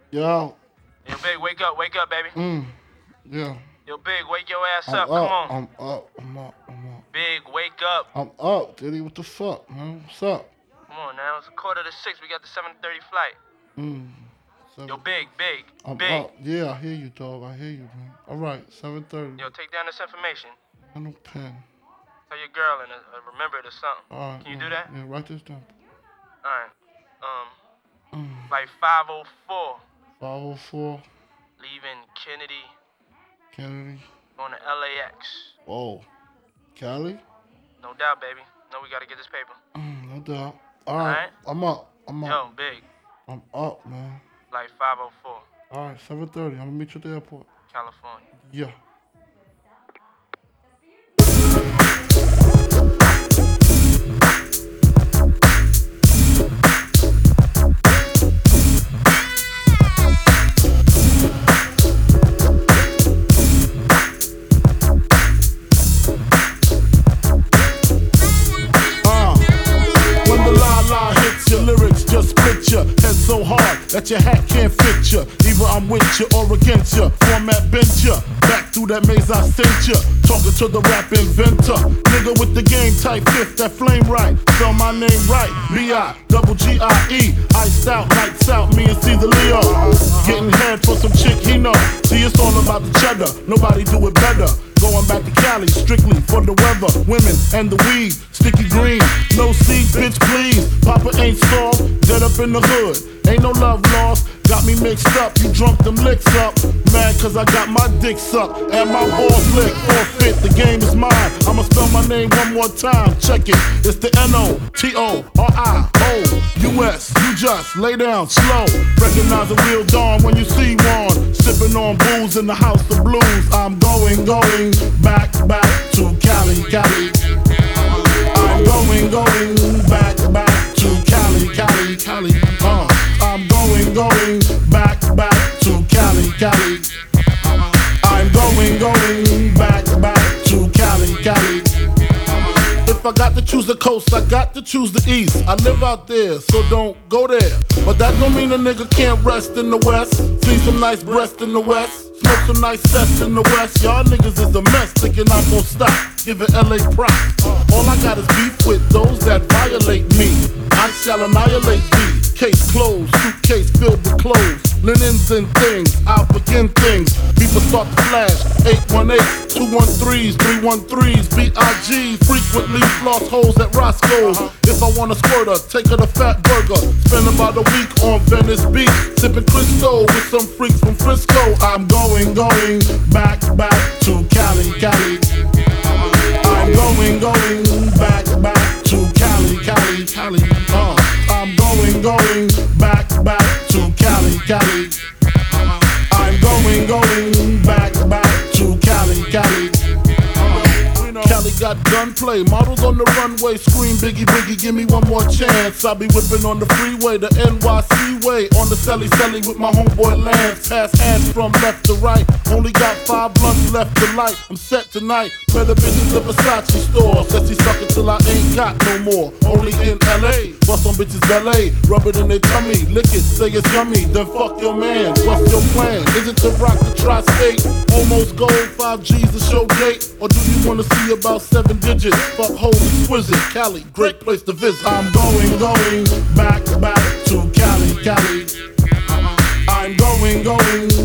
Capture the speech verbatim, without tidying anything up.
Yo. Yo, Big, wake up, wake up, baby. Mm. Yeah. Yo, Big, wake your ass I'm up. up. Come on. I'm up. I'm up. I'm up. Big, wake up. I'm up, Diddy. What the fuck, man? What's up? Come on now. It's a quarter to six. We got the seven thirty flight. Mm. Seven. Yo, Big, Big, I'm Big. up. Yeah, I hear you, dog. I hear you, man. All right, seven thirty. Yo, take down this information. I no pen. Tell your girl and uh, remember it or something. All right. Can you yeah, do that? Yeah, write this down. All right. Um, Mm. like five oh four. five oh four. Leaving Kennedy. Kennedy. Going to L A X. Whoa. Cali? No doubt, baby. No, we gotta get this paper. Mm, no doubt. All right. Alright. I'm up. I'm up. Yo, Big. I'm up, man. Like five oh four. All right, seven thirty. I'm gonna meet you at the airport. California. Yeah. Just split ya, head so hard that your hat can't fit ya. Either I'm with ya or against ya. Format bent ya, back through that maze I sent ya. Talking to the rap inventor, nigga with the game type fifth, that flame right. Spell my name right, B I double G I E. Iced out, lights out, me and Caesar Leo. Getting head for some chick he know. See, it's all about the cheddar, nobody do it better. Going back to Cali, strictly for the weather, women, and the weed. Sticky green, no seeds, bitch, please. Papa ain't soft, dead up in the hood. Ain't no love lost, got me mixed up. You drunk them licks up. Mad cause I got my dick sucked and my balls licked. Forfeit, the game is mine. I'ma spell my name one more time. Check it, it's the N O T O R I O U S. You just lay down slow. Recognize a real dawn when you see one. Sipping on booze in the house of blues. I'm going, going back, back to Cali, Cali. I'm going, going back, back to Cali, Cali, Cali. Uh, I'm going, going back, back to Cali, Cali. I'm going, going back, back to Cali, Cali. If I got to choose the coast, I got to choose the east. I live out there, so don't go there. But that don't mean a nigga can't rest in the west. See some nice breasts in the west. Smoke some nice sets in the west. Y'all niggas is a mess, thinking I'm gon' stop. Giving L A props. All I got is beef with those that violate me. I shall annihilate thee. Case closed, suitcase filled with clothes. Linens and things, I'll begin things. People start to flash. eight one eight, two one threes, three one threes, B I G. Frequently floss holes at Roscoe's. If I want a squirter, take her to Fat Burger. Spend about a week on Venice Beach. Sipping Crisco with some freaks from Frisco. I'm going, going back, back to Cali, Cali. I'm going, going back, back to Cali, Cali, Cali. Uh, I'm going, going back, back to Cali, Cali. I'm going, going back, back to Cali, Cali. Cali got gunplay, models on the runway, scream Biggie Biggie, give me one more chance. I be whipping on the freeway, the N Y C way, on the celly celly with my homeboy Lance. Pass hands from left to right, only got five blunts left to light. I'm set tonight, better bitches the Versace store. Says he suck it till I ain't got no more. Only in L A, bust on bitches ballet, rub it in their tummy, lick it, say it's yummy, then fuck your man. What's your plan? Is it to rock the tri-state? Almost gold, five G's a show date, or do you wanna see about seven digits? Fuck hoes exquisite, Cali, great place to visit. I'm going, going back, back to Cali, Cali. I'm going, going